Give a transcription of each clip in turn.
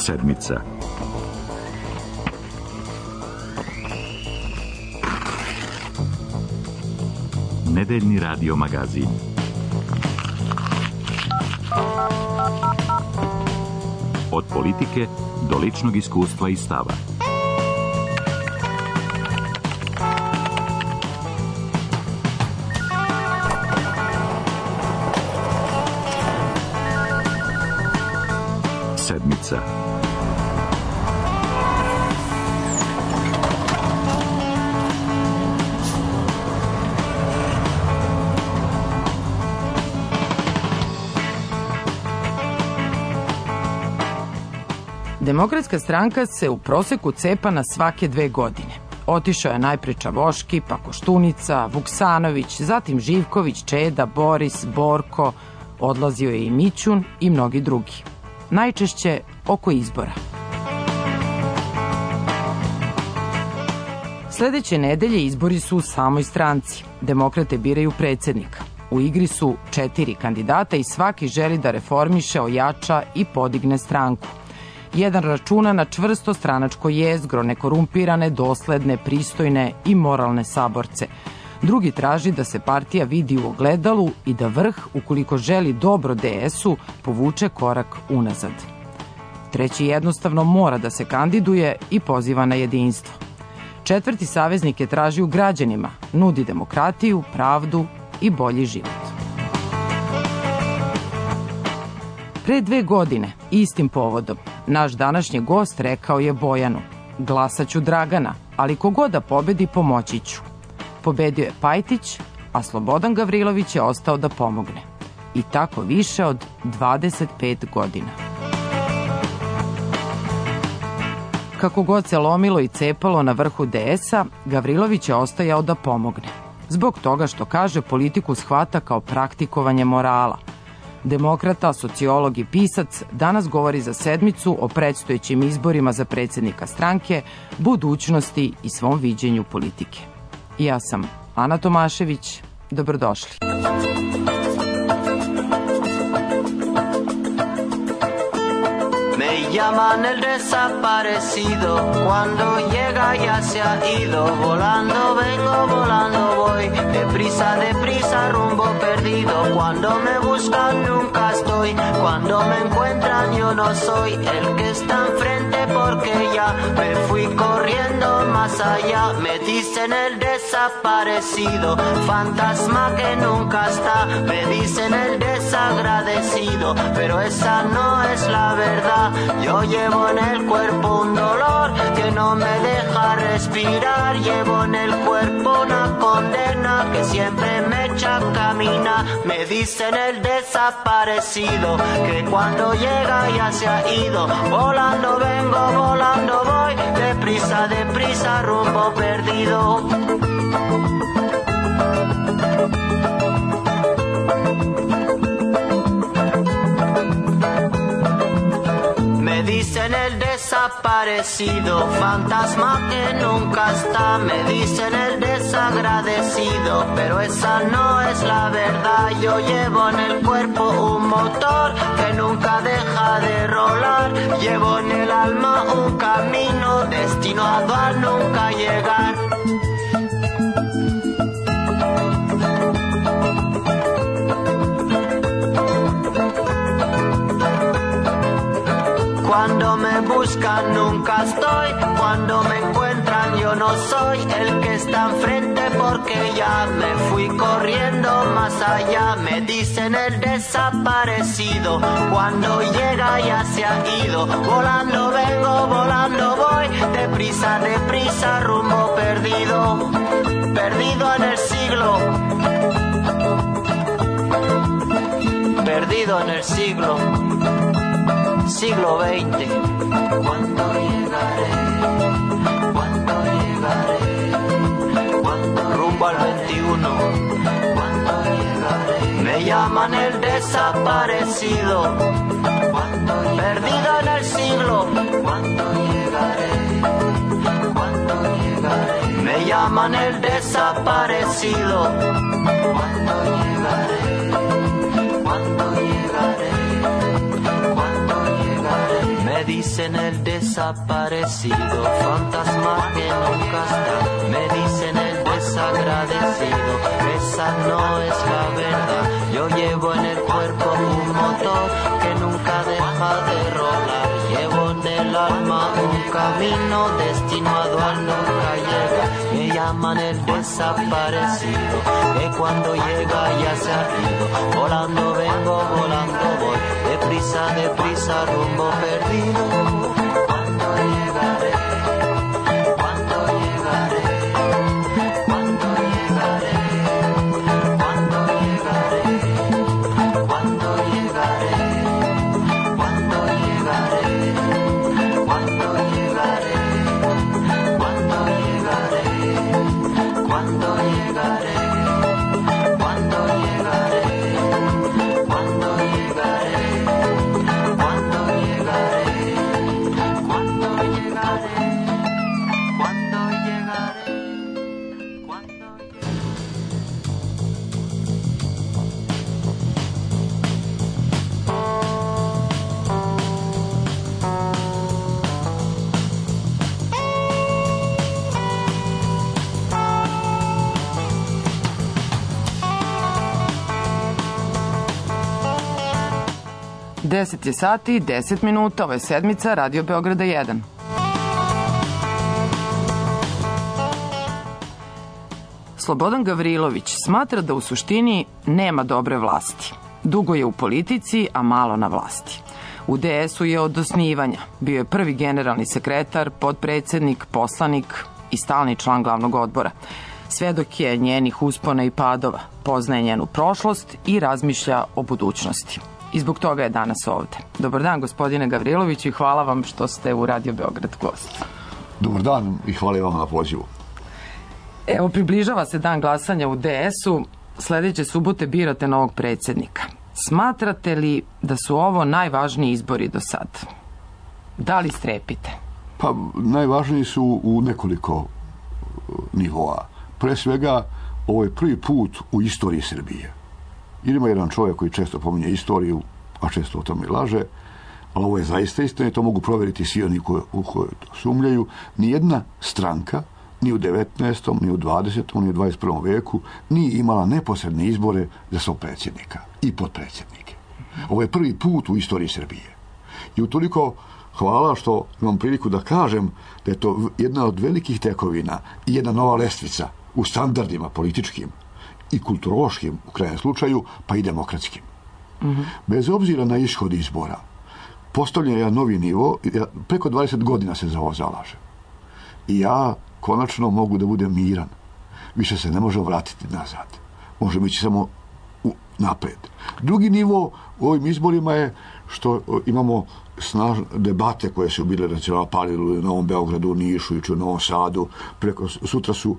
Sedmica. Nedeljni radio magazin. Od politike do ličnog iskustva i stava. Sedmica. Demokratska stranka se u proseku cepa na svake 2 godine. Otišao je najpre Čavoški, pa Koštunica, Vuksanović, zatim Živković, Čeda, Boris, Borko, odlazio je i Mićun i mnogi drugi. Najčešće oko izbora. Sledeće nedelje izbori su u samoj stranci. Demokrate biraju predsednika. U igri su 4 kandidata i svaki želi da reformiše, ojača i podigne stranku. Jedan računa na čvrsto stranačko jezgro, nekorumpirane, dosledne, pristojne i moralne saborce. Drugi traži da se partija vidi u ogledalu i da vrh, ukoliko želi dobro DS-u, povuče korak unazad. Treći jednostavno mora da se kandiduje i poziva na jedinstvo. Četvrti saveznik je traži u građanima, nudi demokratiju, pravdu i bolji život. Pre 2 godine, istim povodom, naš današnji gost rekao je Bojanu: glasaću Dragana, ali kogod da pobedi, pomoći ću. Pobedio je Pajtić, a Slobodan Gavrilović je ostao da pomogne. I tako više od 25 godina. Kako god se lomilo i cepalo na vrhu DS-a, Gavrilović je ostajao da pomogne. Zbog toga što, kaže, politiku shvata kao praktikovanje morala. Demokrata, sociolog i pisac danas govori za Sedmicu o predstojećim izborima za predsednika stranke, budućnosti i svom viđenju politike. Ja sam Ana Tomašević. Dobrodošli. Me llaman el desaparecido, cuando llega ya se ha ido, volando vengo, volando voy, deprisa rumbo perdido, cuando me buscan nunca estoy, cuando me encuentran yo no soy el que está enfrente porque ya me fui corriendo más allá, me dicen el desaparecido, fantasma que nunca está, me dicen el desagradecido, pero esa no es la verdad. Yo llevo en el cuerpo un dolor que no me deja respirar. Llevo en el cuerpo una condena que siempre me echa a caminar. Me dicen el desaparecido, que cuando llega ya se ha ido. Volando vengo, volando voy, deprisa rumbo perdido. Me dicen el desaparecido, fantasma que nunca está. Me dicen el desagradecido, pero esa no es la verdad. Yo llevo en el cuerpo un motor que nunca deja de rolar. Llevo en el alma un camino destinado a nunca llegar. Cuando me buscan nunca estoy, cuando me encuentran yo no soy el que está enfrente porque ya me fui corriendo más allá. Me dicen el desaparecido, cuando llega ya se ha ido. Volando vengo, volando voy, deprisa rumbo perdido, perdido en el siglo, perdido en el siglo. Siglo XX. ¿Cuándo llegaré? ¿Cuándo llegaré? ¿Cuándo rumbo al XXI? ¿Cuándo llegaré? Me llaman el desaparecido. ¿Cuándo perdido en el siglo? ¿Cuándo llegaré? ¿Cuándo llegaré? Me llaman el desaparecido. ¿Cuándo llegaré? ¿Cuándo llegaré? Me dicen el desaparecido, fantasma que nunca está. Me dicen el desagradecido, esa no es la verdad. Yo llevo en el cuerpo un motor que nunca deja de rodar. Llevo en el alma un camino destinado a nunca llegar. Me llaman el desaparecido, que cuando llega ya se ha ido. Volando vengo, volando voy, deprisa, rumbo perdido. ¿Cuándo llegaré? ¿Cuándo llegaré? ¿Cuándo llegaré? ¿Cuándo llegaré? ¿Cuándo llegaré? ¿Cuándo llegaré? ¿Cuándo llegaré? ¿Cuándo llegaré? ¿Cuándo llegaré? ¿Cuándo llegaré? ¿Cuándo llegaré? ¿Cuándo llegaré? ¿Cuándo llegaré? ¿Cuándo llegaré? ¿Cuándo llegaré? 10 je sati, 10 minuta, ovo je sedmica Radio Beograda 1. Slobodan Gavrilović smatra da u suštini nema dobre vlasti. Dugo je u politici, a malo na vlasti. U DS-u je od osnivanja. Bio je prvi generalni sekretar, potpredsednik, poslanik i stalni član glavnog odbora. Svedok je njenih uspona i padova, poznaje njenu prošlost i razmišlja o budućnosti. I zbog toga je danas ovde. Dobar dan, gospodine Gavriloviću, i hvala vam što ste u Radio Beograd gost. Dobar dan i hvala vam na pozivu. Evo, približava se dan glasanja u DS-u. Sledeće subote birate novog predsednika. Smatrate li da su ovo najvažniji izbori do sad? Da li strepite? Pa, najvažniji su u nekoliko nivoa. Pre svega, ovo je prvi put u istoriji Srbije. Jer ima jedan čovjek koji često pominje istoriju, a često o tome laže, ali ovo je zaista istina i to mogu provjeriti svi oni u koje to sumljaju. Nijedna stranka, ni u 19., ni u 20., ni u 21. veku, nije imala neposredne izbore za svog predsjednika i potpredsjednike. Ovo je prvi put u istoriji Srbije. I utoliko hvala što imam priliku da kažem da je to jedna od velikih tekovina i jedna nova lestvica u standardima političkim i kulturološkim, u krajnjem slučaju, pa i demokratskim. Bez obzira na ishod izbora, postavljen je jedan novi nivo, preko 20 godina se za ovo zalaže. I ja konačno mogu da budem miran. Više se ne može vratiti nazad. Može biti samo napred. Drugi nivo u ovim izborima je što imamo snažne debate koje su bile recimo Palilu, u Novom Beogradu, u Nišu, u Novom Sadu. Sutra su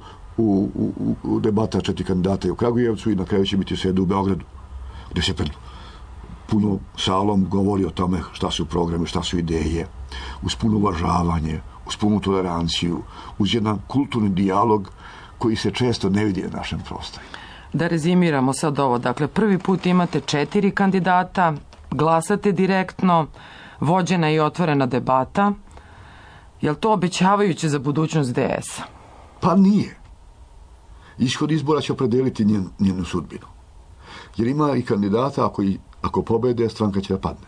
u debata 4 kandidata u Kragujevcu i na kraju će biti u sredu u Beogradu, gdje se pred puno salom govori o tome šta su programi, šta su ideje, uz puno uvažavanje, uz punu toleranciju, uz jedan kulturni dijalog koji se često ne vidi na našem prostoru. Da rezimiramo sad ovo. Dakle, prvi put imate 4 kandidata, glasate direktno, vođena i otvorena debata. Je li to obećavajuće za budućnost DS-a? Pa nije. Ishod izbora će opredeliti njenu sudbinu. Jer ima i kandidata ako pobede, stranka će da padne.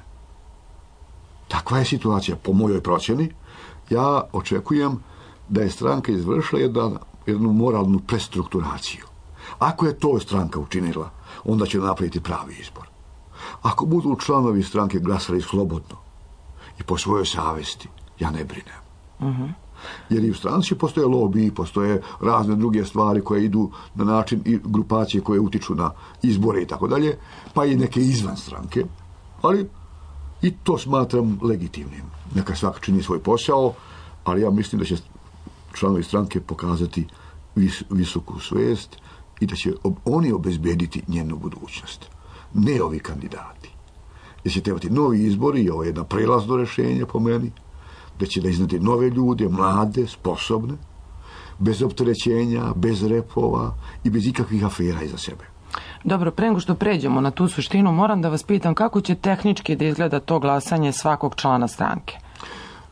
Takva je situacija po mojoj procjeni. Ja očekujem da je stranka izvršila jednu moralnu prestrukturaciju. Ako je to stranka učinila, onda će napraviti pravi izbor. Ako budu članovi stranke glasali slobodno i po svojoj savesti, ja ne brinem. Jer i u stranci postoje lobiji, postoje razne druge stvari koje idu na način i grupacije koje utiču na izbore i tako dalje, pa i neke izvan stranke, ali i to smatram legitimnim. Neka svaka čini svoj posao, ali ja mislim da će članovi stranke pokazati visoku svest i da će oni obezbediti njenu budućnost. Ne ovi kandidati. Jer će trebati novi izbori i ovo je jedno prelazno rešenje po meni, da će da iznati nove ljude, mlade, sposobne, bez opterećenja, bez repova i bez ikakvih afera iza sebe. Dobro, pre nego što pređemo na tu suštinu, moram da vas pitam kako će tehnički da izgleda to glasanje svakog člana stranke?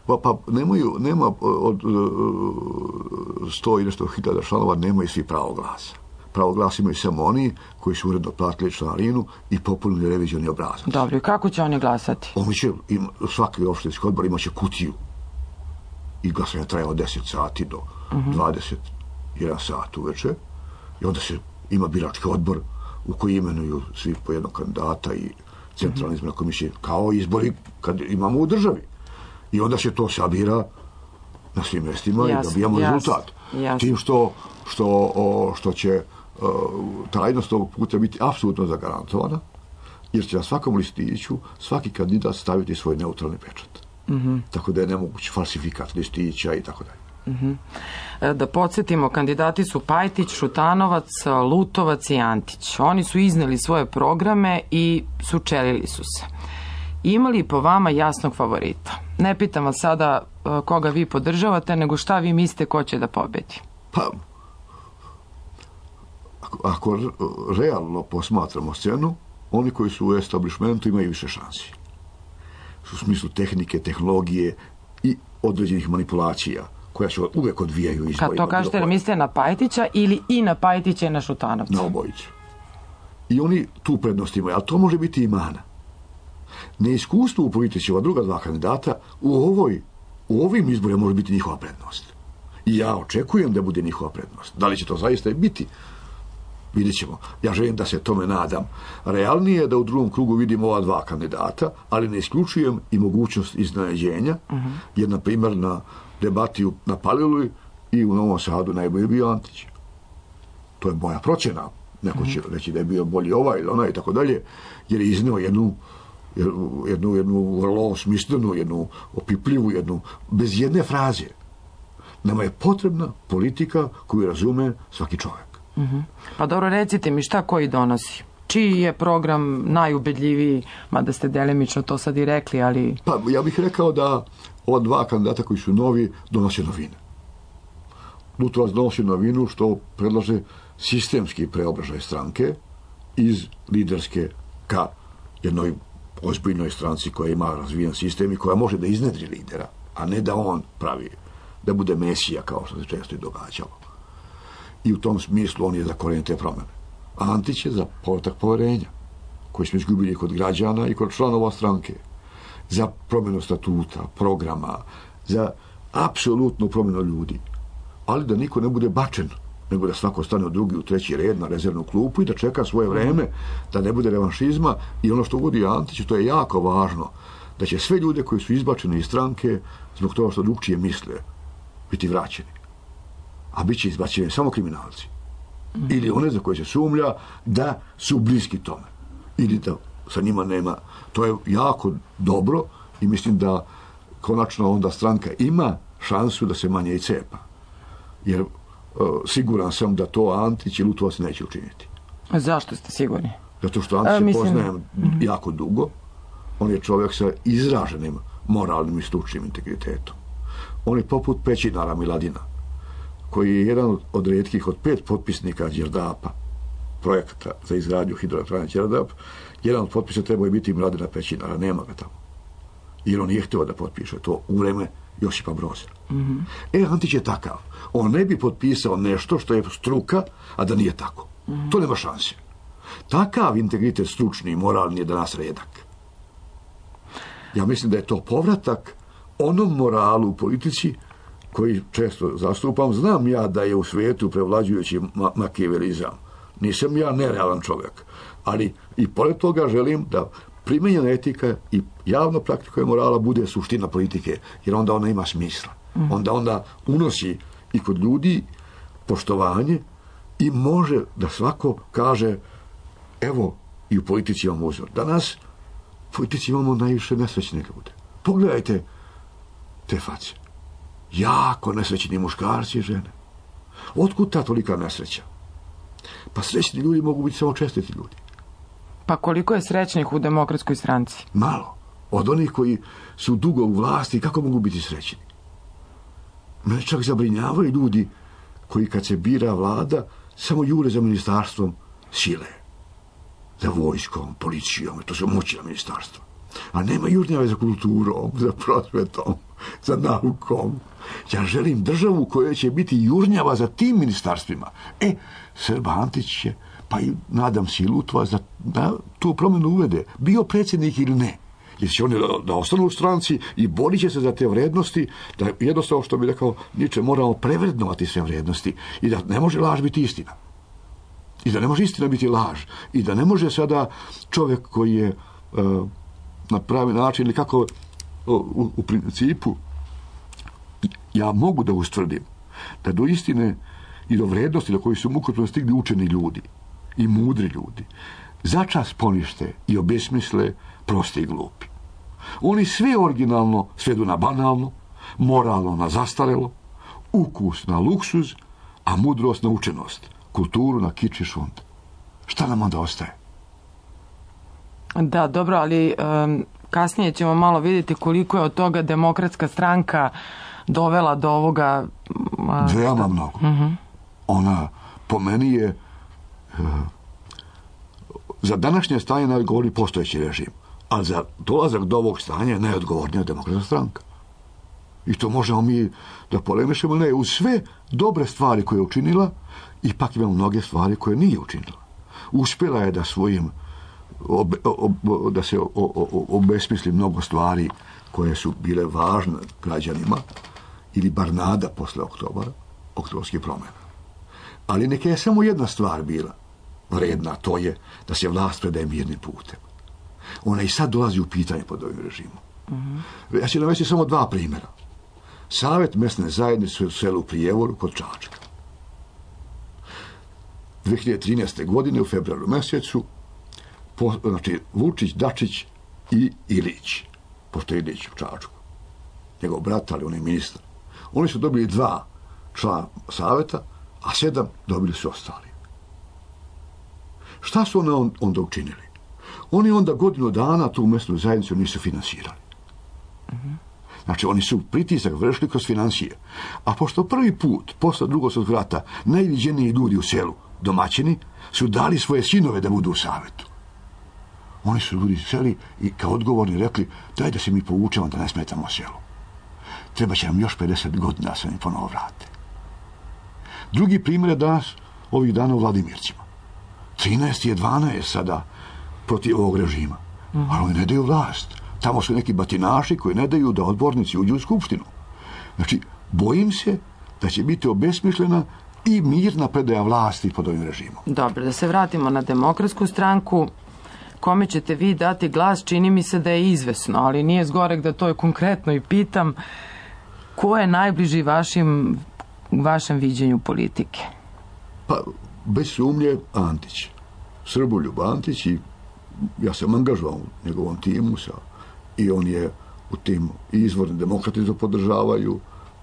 Pa nema od 100 i nešto hiljada članova, nemaju svi pravo glasa. Pravo glasa imaju samo oni koji su uredno platili članarinu i popunili revizioni obrazac. Dobro, i kako će oni glasati? Oni će, svaki opštinski odbor imaće kutiju i glasanje traje od 10 sati do 21 sat uveče i onda se ima birački odbor u koji imenuju svi po jednog kandidata i centralna izborna komisija, kao izbori kad imamo u državi. I onda se to sabira na svim mjestima i dobijamo rezultat. Tim što će trajnost ovog puta biti apsolutno zagarantovana, jer će na svakom listiću svaki kandidat staviti svoj neutralni pečat. Tako da je nemoguć falsifikat listića i tako dalje. Da podsjetimo, kandidati su Pajtić, Šutanovac, Lutovac i Antić. Oni su izneli svoje programe i sučelili su se. Imali po vama jasnog favorita? Ne pitam vas sada koga vi podržavate, nego šta vi mislite ko će da pobedi? Pa, ako realno posmatramo scenu, oni koji su u establishmentu imaju više šansi. U smislu tehnike, tehnologije i određenih manipulacija koja se uvijek odvijaju izborima. Kad to kažete, mislite na Pajtića ili i na Pajtića i na Šutanovca? Na obojicu. I oni tu prednost imaju, ali to može biti i mana. Neiskustvo u politici ova druga dva kandidata u ovim izborima može biti njihova prednost. I ja očekujem da bude njihova prednost. Da li će to zaista i biti? Vidjet ćemo. Ja želim da se tome nadam. Realnije je da u drugom krugu vidimo ova dva kandidata, ali ne isključujem i mogućnost iznenađenja, jer, na primjer, na debati na Paliluli i u Novom Sadu najbolje bio Antić. To je moja procjena. Neko će reći da je bio bolji ovaj ili onaj i tako dalje, jer je izneo jednu vrlo osmislenu, jednu opipljivu, bez jedne fraze. Nama je potrebna politika koju razume svaki čovjek. Pa dobro, recite mi šta koji donosi? Čiji je program najubedljiviji, mada ste delimično to sad i rekli, ali... Pa ja bih rekao da ova dva kandidata koji su novi donose novine. Lutovac donosi novinu što predlaže sistemski preobražaj stranke iz liderske ka jednoj ozbiljnoj stranci koja ima razvijen sistem i koja može da iznedri lidera, a ne da on pravi, da bude mesija kao što se često i događalo. I u tom smislu on je za korijenite promjene. Antić je za povratak poverenja, koji smo izgubili kod građana i kod članova stranke. Za promjenu statuta, programa, za apsolutnu promjenu ljudi. Ali da niko ne bude bačen, nego da svako stane u drugi, u treći red na rezervnu klupu i da čeka svoje vreme, da ne bude revanšizma. I ono što uvodi Antić, to je jako važno, da će sve ljude koji su izbačeni iz stranke zbog toga što drugčije misle biti vraćeni. A bit će izbačeni samo kriminalci. Ili one za koje se sumlja da su bliski tome. Ili da sa njima nema. To je jako dobro i mislim da konačno onda stranka ima šansu da se manje i cepa. Jer siguran sam da to Antić i Lutovac neće učiniti. Zašto ste sigurni? Zato što Antić poznajem jako dugo. On je čovjek sa izraženim moralnim i stručnim integritetom. On je poput Pećinara Miladina, koji je jedan od rijetkih od 5 potpisnika Đerdapa, projekta za izgradnju hidroelektrane Đerdap. Jedan od potpisa trebao je biti Miladina Pećinara, nema ga tamo. Jer on nije htio da potpiše to u vreme Josipa Broza. Antić je takav. On ne bi potpisao nešto što je struka, a da nije tako. To nema šanse. Takav integritet stručni i moralni je danas redak. Ja mislim da je to povratak onom moralu u politici koji često zastupam. Znam ja da je u svijetu prevlađujući makijavelizam. Nisam ja nerealan čovjek. Ali i pored toga želim da primjenjena etika i javno praktikuje morala bude suština politike, jer onda ona ima smisla. Onda unosi i kod ljudi poštovanje i može da svako kaže evo, i u politici imamo uzor. Danas u politici imamo najviše nesrećne ljude. Pogledajte te face. Jako nesrećni muškarci i žene. Otkud ta tolika nesreća? Pa srećni ljudi mogu biti samo čestiti ljudi. Pa koliko je srećnih u Demokratskoj stranci? Malo. Od onih koji su dugo u vlasti, kako mogu biti srećni? Mene čak zabrinjavaju ljudi koji kad se bira vlada samo jure za ministarstvom sile. Za vojskom, policijom, to su moćna ministarstva. A nema jurnjave za kulturom, za prosvetom, za naukom. Ja želim državu koja će biti jurnjava za tim ministarstvima. Srb Antić će, pa i nadam se i Lutva, da tu promjenu uvede, bio predsjednik ili ne. Jer će oni da ostanu u stranci i borit će se za te vrednosti, da jednostavno, što bi rekao Niče, moramo prevrednovati sve vrednosti i da ne može laž biti istina. I da ne može istina biti laž. I da ne može sada čovjek koji je na pravi način ili kako u principu ja mogu da ustvrdim da do istine i do vrednosti do kojih su ukupno stigli učeni ljudi i mudri ljudi začas ponište i obesmisle prosti i glupi. Oni sve originalno svedu na banalno, moralno na zastarelo, ukus na luksuz, a mudrost na učenost, kulturu na kič i šund. Šta nam onda ostaje? Da, dobro, ali kasnije ćemo malo vidjeti koliko je od toga Demokratska stranka dovela do ovoga... Veoma mnogo. Ona, po meni je za današnje stanje najodgovorniji postojeći režim, a za dolazak do ovog stanja je najodgovornija Demokratska stranka. I to možemo mi da polemišemo, ne, uz sve dobre stvari koje je učinila, ipak ima mnoge stvari koje nije učinila. Uspjela je da svojim da se obesmisli mnogo stvari koje su bile važne građanima ili bar nada posle oktobarskih promjena. Ali neka je samo jedna stvar bila vredna, to je da se vlast predaje mirnim putem. Ona i sad dolazi u pitanje pod ovim režimom. Ja ću navesti samo dva primjera. Savjet mesne zajednice u selu Prijevoru kod Čačka. 2013. godine u februaru mjesecu znači Vučić, Dačić i Ilić, pošto je Ilić u Čačku, njegov brat, ali on je ministar. Oni su dobili 2 člana savjeta, a 7 dobili su ostali. Šta su oni onda učinili? Oni onda godinu dana tu mesnu zajednicu nisu finansirali. Znači, oni su pritisak vršili kroz financije. A pošto prvi put, posle Drugog svjetskog rata, najviđeniji ljudi u selu, domaćini, su dali svoje sinove da budu u savjetu. Oni su ljudi seli i kao odgovorni rekli, daj da se mi povučemo da ne smetamo selu. Treba će nam još 50 godina da se mi ponovo vrate. Drugi primjer je danas, ovih dana u Vladimircima. 13 je 12 sada protiv ovog režima. Ali oni ne daju vlast. Tamo su neki batinaši koji ne daju da odbornici uđu u skupštinu. Znači, bojim se da će biti obesmišljena i mirna predaja vlasti pod ovim režimom. Dobro, da se vratimo na Demokratsku stranku. Kome ćete vi dati glas, čini mi se da je izvesno, ali nije zgorek da to je konkretno i pitam. Ko je najbliži vašem viđenju politike? Pa, bez sumnje, Antić. Srboljub Antić, i ja sam angažovao u njegovom timu i on je u tim izvorni demokrati to podržavaju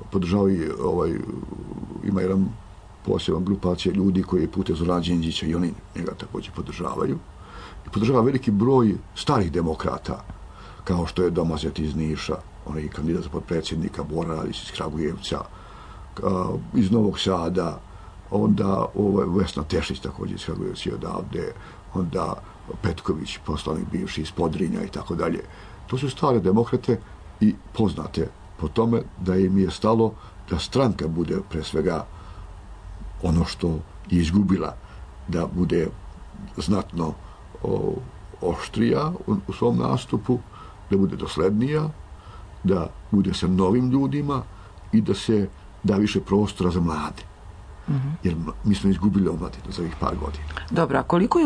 ima jedan poseban grupacija ljudi koji je putem Zorana Đinđića i oni njega također podržavaju. I podržava veliki broj starih demokrata, kao što je Domazet iz Niša, onaj kandidat za potpredsjednika, Bora Radić iz Kragujevca, iz Novog Sada, onda Vesna Tešić također iz Kragujevca odavde, onda Petković, poslanik bivši iz Podrinja i tako dalje. To su stare demokrate i poznate po tome da im je stalo da stranka bude pre svega ono što je izgubila, da bude znatno oštrija u svom nastupu, da bude doslednija, da bude sa novim ljudima i da se da više prostora za mlade. Jer mi smo izgubili omladinu za ovih par godina. Dobro, a koliko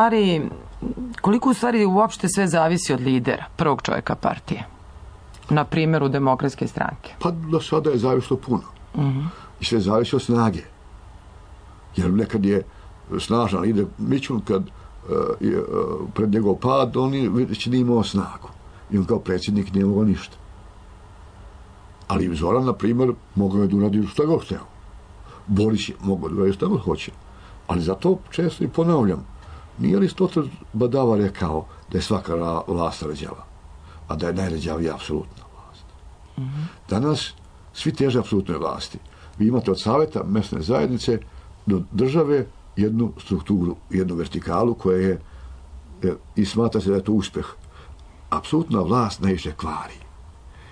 u stvari uopšte sve zavisi od lidera, prvog čovjeka partije? Na primjeru Demokratske stranke. Pa do sada je zavislo puno. I sve zavisi od snage. Jer nekad je snažan lider Mićun, kad je pred njegov pad, on već nije imao snagu. I on kao predsjednik nije mogao ništa. Ali Zoran, na primjer, mogao je da uradi što god hteo. Boris je mogao da uradi što god hoće. Ali zato često i ponavljam, nije Aristotel badava rekao da je svaka vlast rađava, a da je najrađavija apsolutna vlast. Danas svi teže apsolutnoj vlasti. Vi imate od savjeta mesne zajednice do države jednu strukturu, jednu vertikalu koja je i smatra se da je to uspjeh. Apsolutna vlast najviše kvari.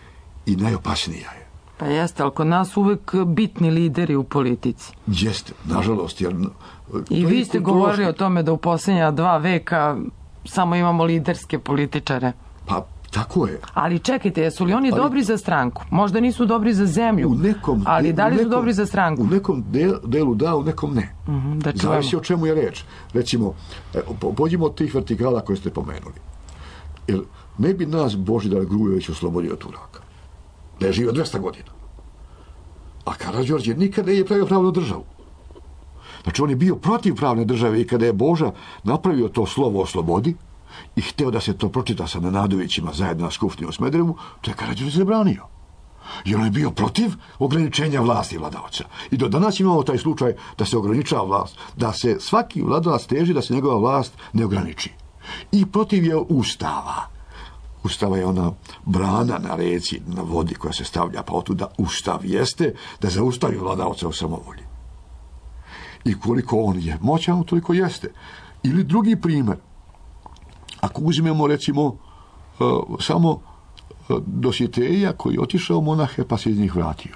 i najopasnija je. Pa jeste, ali kod nas uvek bitni lideri u politici. Jeste, nažalost. Jer, i vi ste govorili o tome da u posljednja 2 veka samo imamo liderske političare. Pa, tako je. Ali čekajte, jesu li oni dobri za stranku? Možda nisu dobri za zemlju, ali da li su dobri za stranku? U nekom delu da, u nekom ne. Zavisi o čemu je reč. Recimo, pođimo od tih vertikala koje ste pomenuli. Jer ne bi nas Božidar Grujović oslobodio Turaka. Da je živio 200 godina. A Karađorđe nikada nije pravio pravnu državu. Znači, on je bio protiv pravne države i kada je Boža napravio to slovo o slobodi i hteo da se to pročita sa Nenadovićima zajedno na Skupštini u Smederevu, to je Karađorđe zabranio. Jer on je bio protiv ograničenja vlasti vladavaca. I do danas imamo taj slučaj da se ograničava vlast, da se svaki vladavac teži da se njegova vlast ne ograniči. I protiv je Ustava. Ustava je ona brana na reci, na vodi koja se stavlja, pa otuda Ustav jeste da zaustavi vladavaca u samovolji. I koliko on je moćan, toliko jeste. Ili drugi primjer. Ako uzmemo, recimo, samo Dositeja koji je otišao u monahe pa se iz njih vratio.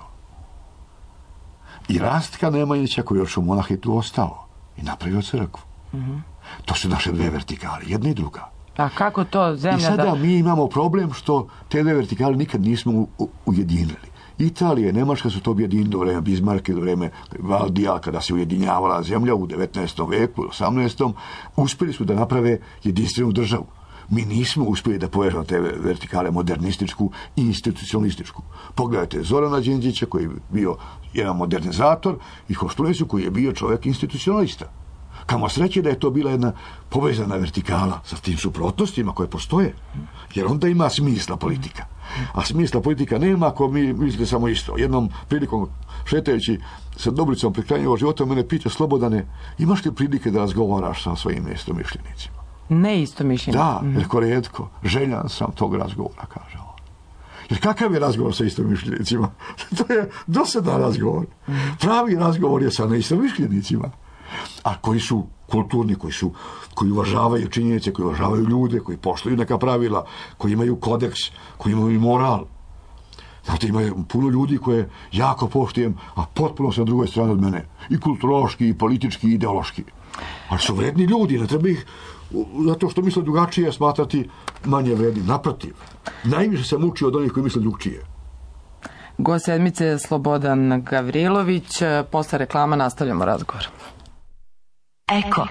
I Rastka Nemanjića koji je još u monahe tu ostao i napravio crkvu. To su naše 2 vertikale, jedna i druga. A kako to zemlja... I sada mi imamo problem što te 2 vertikale nikad nismo ujedinili. Italija i Nemačka su to objedinili do vreme Bismarcka, do vreme Valdija, kada se ujedinjavala zemlja u 19. veku, 18. Uspjeli su da naprave jedinstvenu državu. Mi nismo uspjeli da povežemo te vertikale modernističku i institucionalističku. Pogledajte Zorana Đinđića koji je bio jedan modernizator i Koštunicu koji je bio čovjek institucionalista. Kamo sreće da je to bila jedna povezana vertikala sa tim suprotnostima koje postoje. Jer onda ima smisla politika. A smisla politika nema ako mi mislite samo isto. Jednom prilikom šetajući sa Dobricom pri kraju života mene pita Slobodane, imaš li prilike da razgovaraš sa svojim istomišljenicima? Ne istomišljenicima. Da, reko rijetko. Željan sam tog razgovora, kaže on. Jer kakav je razgovor sa istomišljenicima? To je dosadan razgovor. Pravi razgovor je sa neistomišljenicima. A koji su kulturni, koji uvažavaju činjenice, koji uvažavaju ljude, koji poštuju neka pravila, koji imaju kodeks, koji imaju moral. Znate, imaju puno ljudi koje jako poštujem, a potpuno su na drugoj strani od mene. I kulturološki, i politički, i ideološki. Ali su vredni ljudi, ne treba ih, zato što misle drugačije, smatrati manje vredni. Naprotiv, najviše sam učio od onih koji misle drugčije. Gost sedmice je Slobodan Gavrilović. Posle reklama nastavljamo razgovor. Eko.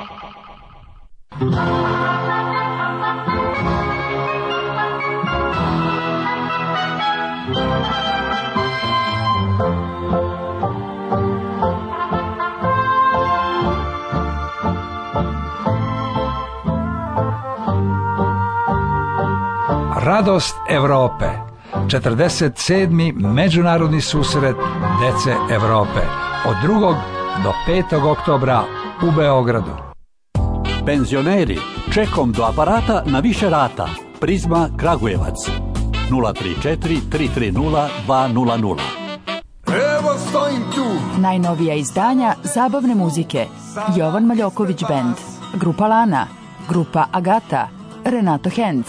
Radost Evrope. 47. međunarodni susret dece Evrope. Od 2. do 5. oktobra u Beogradu. Penzioneri, čekom do aparata na više rata. Prizma Kragujevac. 034 330 200. Evo stojim tu. Najnovija izdanja zabavne muzike. Jovan Maljoković Band, Grupa Lana, Grupa Agata, Renato Henc,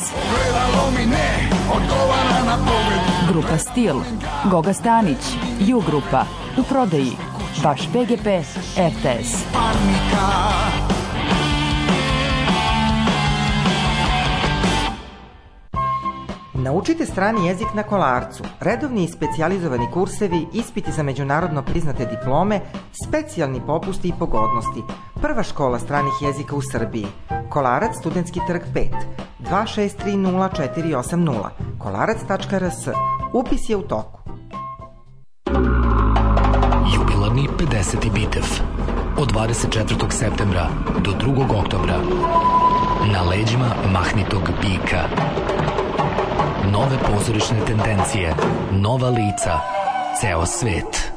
Grupa Stil, Goga Stanić, Ju Grupa, U prodaji, Baš BGP, RTS. Naučite strani jezik na Kolarcu. Redovni i specijalizovani kursevi, ispiti za međunarodno priznate diplome, specijalni popusti i pogodnosti. Prva škola stranih jezika u Srbiji. Kolarac, Studentski trg 5, 2630 kolarac.rs. Upis je u toku. Jubilarni 50. bitev od 24. septembra do 2. oktobra na leđima mahnitog bika. Nove pozorišne tendencije, nova lica, ceo svet.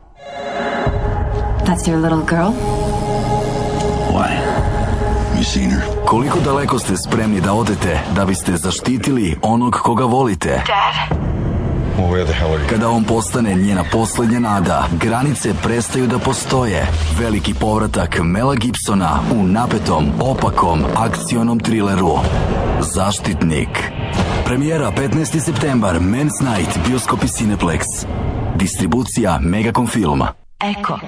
That's your little girl? Why? You seen her? Koliko daleko ste spremni da odete da biste zaštitili onog koga volite? Dad. Well, where the hell are you? Kada on postane njena poslednja nada, granice prestaju da postoje. Veliki povratak Mela Gibsona u napetom, opakom, akcionom trileru Zaštitnik. Premijera 15. septembar, Men's Night, bioskop i Cineplex. Distribucija Megacom Filma. Eko.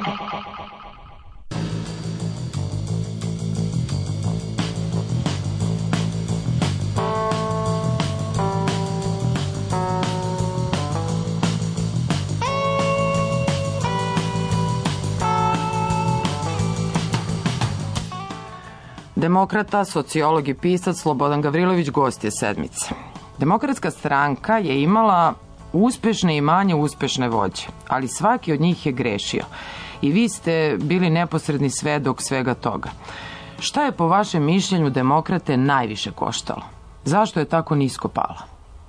Demokrata, sociolog i pisac Slobodan Gavrilović gost je sedmice. Demokratska stranka je imala uspešne i manje uspešne vođe, ali svaki od njih je grešio. I vi ste bili neposredni svedok svega toga. Šta je po vašem mišljenju demokrate najviše koštalo? Zašto je tako nisko pala?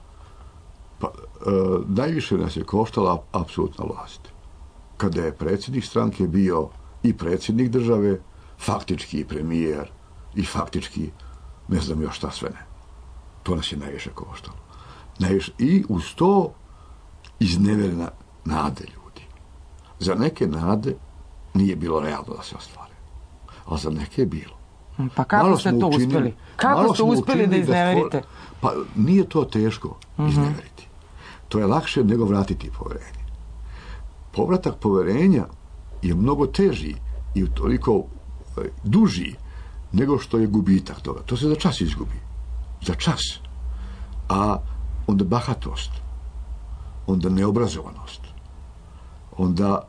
Najviše nas je koštala apsolutna vlast. Kada je predsjednik stranke bio i predsjednik države, faktički i premijer, i faktički ne znam još šta sve ne. To nas je najviše koštalo. I uz to izneverena nade ljudi. Za neke nade nije bilo realno da se ostvare. A za neke je bilo. Pa kako ste to uspeli? Kako ste uspeli da izneverite? Pa nije to teško izneveriti. To je lakše nego vratiti poverenje. Povratak poverenja je mnogo teži i toliko duži nego što je gubitak toga. To se za čas izgubi. Za čas. A onda bahatost, onda neobrazovanost, onda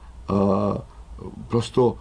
prosto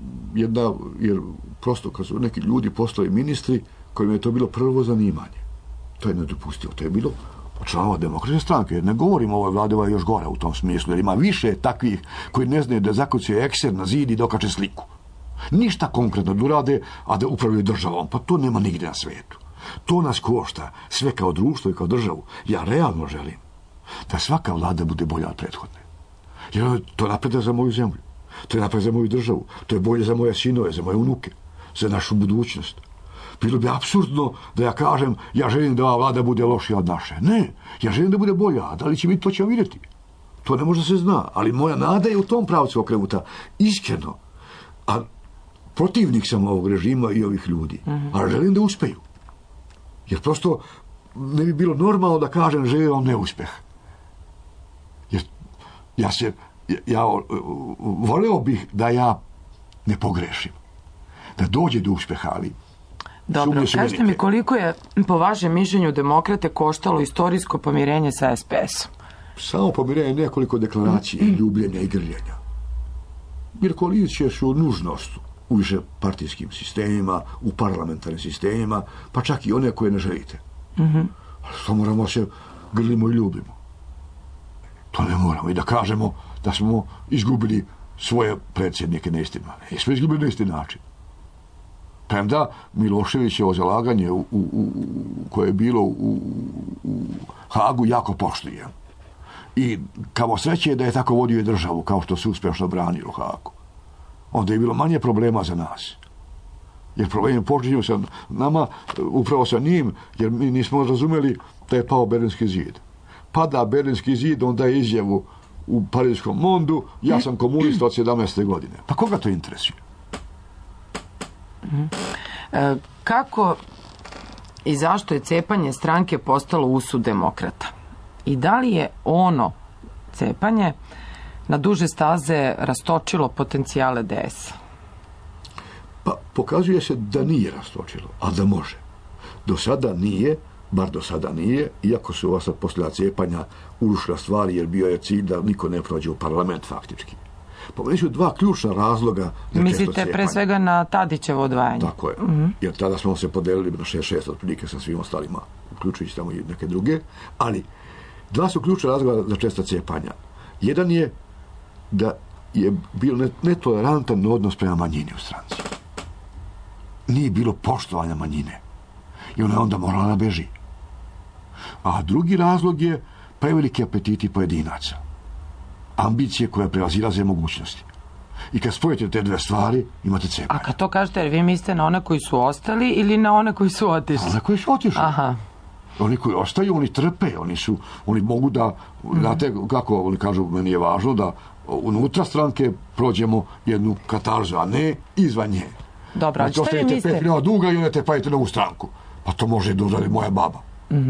jer prosto kad su neki ljudi postali ministri kojima je to bilo prvo zanimanje. To je nedopustivo. To je bilo članova Demokratske stranke. Ne govorim o ovoj vladi, ovo je još gore u tom smislu, jer ima više takvih koji ne znaju da zakucaju ekser na zid i dokače sliku. Ništa konkretno da urade, a da upravljaju državom. Pa to nema nigdje na svijetu. To nas košta, sve kao društvo i kao državu. Ja realno želim da svaka vlada bude bolja od prethodne. Jer to je napredak za moju zemlju. To je napredak za moju državu. To je bolje za moje sinove, za moje unuke, za našu budućnost. Bilo bi apsurdno da ja kažem ja želim da ova vlada bude lošija od naše. Ne, ja želim da bude bolja. A da li će biti, to ćemo vidjeti. To ne može se zna. Ali moja nada je u tom pravcu okrenuta. Iskreno. A protivnik sam ovog režima i ovih ljudi. Ali želim da uspeju. Jer prosto ne bi bilo normalno da kažem želim vam neuspeh. Jer ja voleo bih da ja ne pogrešim. Da dođe do uspeha, ali dobro, kažete mi koliko je po vašem mišljenju demokrate koštalo istorijsko pomirenje sa SPS-om? Samo pomirenje, nekoliko deklaracije, ljubljenja i grljenja. Jer koalicije su nužnost u više partijskim sistemima, u parlamentarnim sistemima, pa čak i one koje ne želite. To moramo se grlimo i ljubimo. To ne moramo i da kažemo da smo izgubili svoje predsjednike na isti način. Jesmo izgubili na isti način. Premda Miloševićevo zalaganje koje je bilo u Hagu jako poštuje. I kamo sreće da je tako vodio i državu, kao što se uspješno branilo u Hagu. Onda je bilo manje problema za nas. Jer problemi počinju sa nama, upravo sa njim, jer mi nismo razumeli da je pao Berlinski zid. Pada Berlinski zid, onda je izjavu u Parijskom Mondu, ja sam komunista od 17. godine. Pa koga to interesuje? Kako i zašto je cepanje stranke postalo usud demokrata? I da li je ono cepanje na duže staze rastočilo potencijale DS-a? Pa pokazuje se da nije rastočilo, a da može. Do sada nije, bar do sada nije, iako su ova sad poslije cepanja urušila stvari, jer bio je cilj da niko ne prođe u parlament faktički. Po meni su dva ključna razloga za mislite pre svega na Tadićevo odvajanje? Tako je. Jer tada smo se podelili na 6-6 otprilike sa svim ostalima, uključujući tamo i neke druge. Ali dva su ključna razloga za česta cepanja. Jedan je da je bio netolerantan odnos prema manjini u stranci. Nije bilo poštovanja manjine. I ona je onda morala da beži. A drugi razlog je preveliki apetiti pojedinaca. Ambicije koje prevazilaze mogućnosti. I kad spojite te dve stvari, imate cepanje. A kad to kažete, jer vi mislite na one koji su ostali ili na one koji su otišli? Na koji su otišli. Aha. Oni koji ostaju, oni trpe, oni mogu da, znate kako oni kažu, meni je važno da unutra stranke prođemo jednu katarzu, a ne izvan nje. Dobro, ali šta vi mislite? 5 miliona duga i onda te pavite na ovu stranku. Pa to može da uradi moja baba.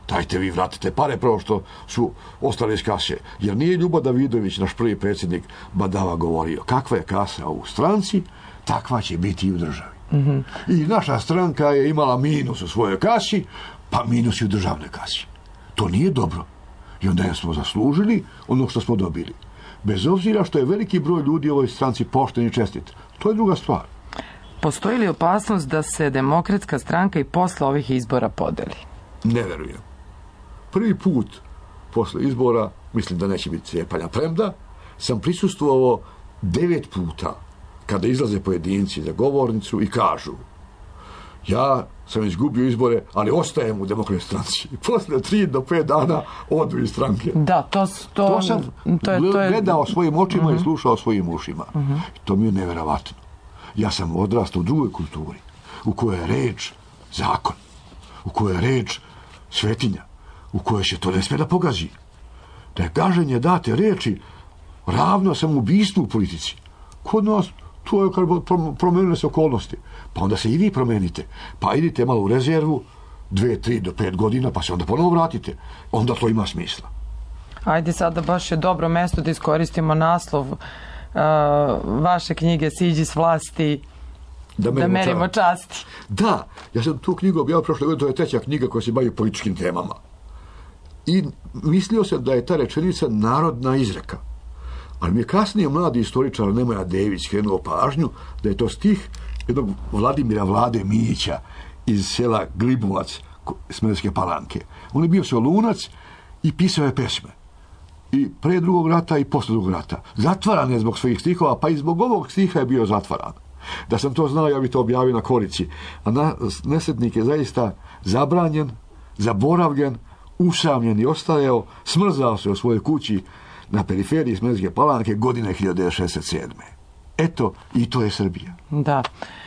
Dajte vi vratite pare prvo što su ostale iz kase. Jer nije Ljubo Davidović, naš prvi predsjednik, badava govorio, kakva je kasa u stranci, takva će biti i u državi. I naša stranka je imala minus u svojoj kasi, pa minus i u državnoj kasi. To nije dobro. I onda smo zaslužili ono što smo dobili. Bez obzira što je veliki broj ljudi u ovoj stranci pošten i čestit. To je druga stvar. Postoji li opasnost da se Demokratska stranka i posle ovih izbora podeli? Ne verujem. Prvi put posle izbora, mislim da neće biti cijepanja, premda sam prisustvovao 9 puta kada izlaze pojedinci za govornicu i kažu ja sam izgubio izbore, ali ostajem u Demokratskoj stranci. I posle 3 do 5 dana odu iz stranke. Da, to sam gledao svojim očima i slušao svojim ušima. To mi je neverovatno. Ja sam odrastao u drugoj kulturi, u kojoj je reč zakon, u kojoj je reč svetinja, u kojoj se to ne smije da pogazi. Da je gaženje date reči ravno samoubistvu u politici. Kod nas to je kad promenile se okolnosti. Pa onda se i vi promenite. Pa idite malo u rezervu 2, 3 do 5 godina, pa se onda ponovo vratite. Onda to ima smisla. Ajde sada baš je dobro mesto da iskoristimo naslov vaše knjige Siđi s vlasti da merimo časti. Da, ja sam tu knjigu objavio prošle godine, to je 3. knjiga koja se bavi političkim temama. I mislio sam da je ta rečenica narodna izreka. Ali mi je kasnije mladi istoričar Nemoja Dević skrenuo pažnju da je to stih jednog Vladimira Vlade Mijića iz sela Glibovac Smederevske Palanke. On je bio Solunac i pisao je pesme. I pre drugog rata i posle drugog rata. Zatvaran je zbog svojih stihova, pa i zbog ovog stiha je bio zatvaran. Da sam to znao, ja bi to objavio na Korici. A nesretnik je zaista zabranjen, zaboravljen, usamljen i ostajao, smrzao se u svojoj kući na periferiji Smederevske Palanke godine 1967. Eto, i to je Srbija. Da.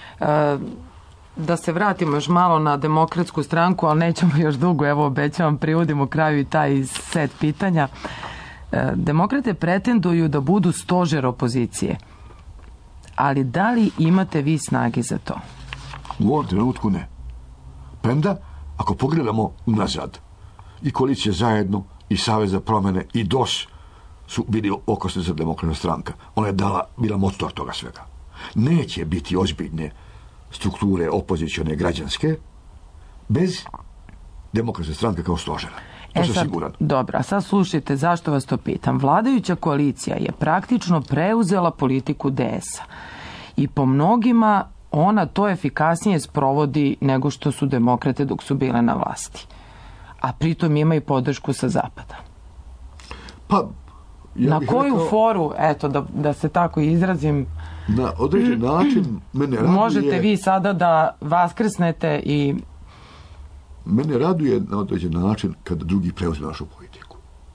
Da se vratimo još malo na Demokratsku stranku, ali nećemo još dugo, evo obećavam, privodimo kraju i taj set pitanja. Demokrate pretenduju da budu stožer opozicije. Ali da li imate vi snage za to? U ovom trenutku ne. Premda, ako pogledamo unazad, i Koalicija zajedno, i Savez za promene, i DOS su bili okosnica Demokratska stranka. Ona je bila motor toga svega. Neće biti ozbiljne strukture opozicione građanske bez Demokratske stranke kao stožera. To sam siguran. Dobro, a sad slušajte zašto vas to pitam. Vladajuća koalicija je praktično preuzela politiku DS-a i po mnogima ona to efikasnije sprovodi nego što su demokrate dok su bile na vlasti. A pritom ima i podršku sa zapada. Pa, na koju foru, eto, da se tako izrazim, na određen način mene raduje... Možete vi sada da vaskrsnete i... Mene raduje na određen način kada drugi preuzme našu politiku.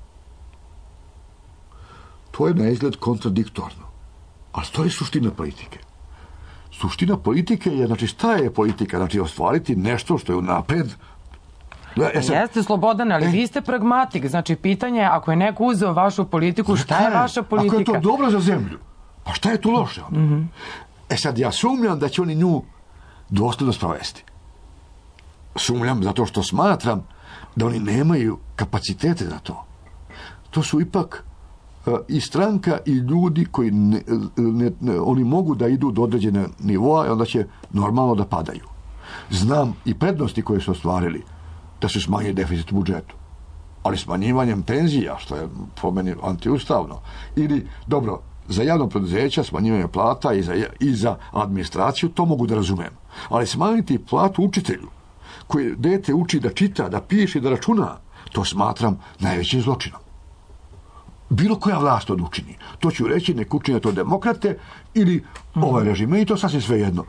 To je na izgled kontradiktorno. Ali to je suština politike. Suština politike je, znači, šta je politika? Znači, ostvariti nešto što je unapred... Jeste, Slobodane, ali vi ste pragmatik. Znači, pitanje je, ako je neko uzeo vašu politiku, šta je vaša politika? Ako je to dobro za zemlju, pa šta je tu loše? Sad, ja sumnjam da će oni nju dosledno sprovesti. Sumnjam zato što smatram da oni nemaju kapacitete za to. To su ipak i stranka i ljudi koji oni mogu da idu do određene nivoa i onda će normalno da padaju. Znam i prednosti koje su ostvarili da su smanjili deficit u budžetu. Ali smanjivanjem penzija, što je po meni antiustavno, ili, dobro, za javno preduzeća, smanjivanje plata i za administraciju, to mogu da razumem. Ali smanjiti platu učitelju, koji dete uči da čita, da piše, da računa, to smatram najvećim zločinom. Bilo koja vlast od učini. To ću reći, nek učine to demokrate ili ovaj režim. I to sasvim svejedno.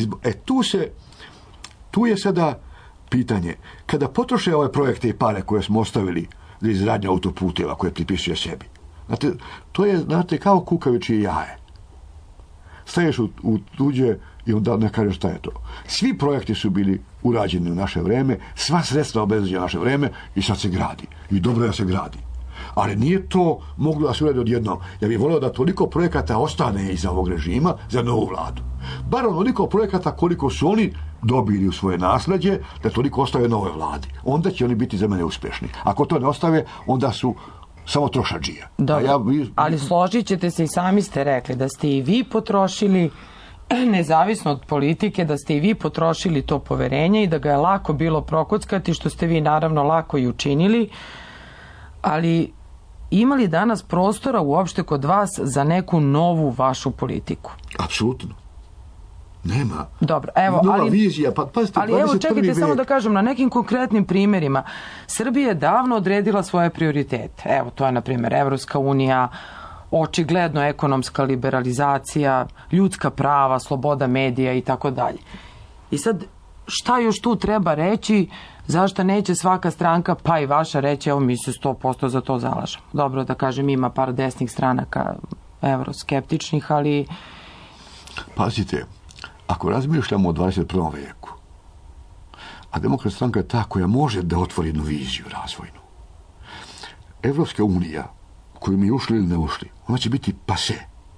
Tu je sada pitanje. Kada potroše ove projekte i pare koje smo ostavili za izgradnju autoputeva koje pripisuje sebi. Znate, to je, kao kukavičije jaje. Staješ u tuđe i onda ne kažeš šta je to. Svi projekti su bili urađeni u naše vreme, sva sredstva obezbeđena u naše vreme i sad se gradi. I dobro da se gradi. Ali nije to moglo da se uradi odjednom. Ja bih volio da toliko projekata ostane iza ovog režima za novu vladu. Bar onoliko projekata koliko su oni dobili u svoje nasleđe, da toliko ostave novoj vladi. Onda će oni biti za mene uspešni. Ako to ne ostave, onda su samo trošadžije. Ali složit ćete se, i sami ste rekli da ste i vi potrošili, nezavisno od politike, da ste i vi potrošili to poverenje i da ga je lako bilo prokockati, što ste vi naravno lako i učinili, ali ima li danas prostora uopšte kod vas za neku novu vašu politiku? Apsolutno. Nema. Dobro, evo, nova vizija, pa pazite, ali evo, čekajte samo da kažem, na nekim konkretnim primjerima, Srbija je davno odredila svoje prioritete. Evo, to je, na primjer, Evropska unija, očigledno ekonomska liberalizacija, ljudska prava, sloboda medija i tako dalje. I sad, šta još tu treba reći, zašto neće svaka stranka, pa i vaša, reći, evo, mi se 100% za to zalažemo. Dobro, da kažem, ima par desnih stranaka evroskeptičnih, ali... Pazite, ako razmišljamo o 21. veku, a Demokratska stranka je ta koja može da otvori jednu viziju razvojnu. Evropska unija, koju mi ušli ili ne ušli, ona će biti pase.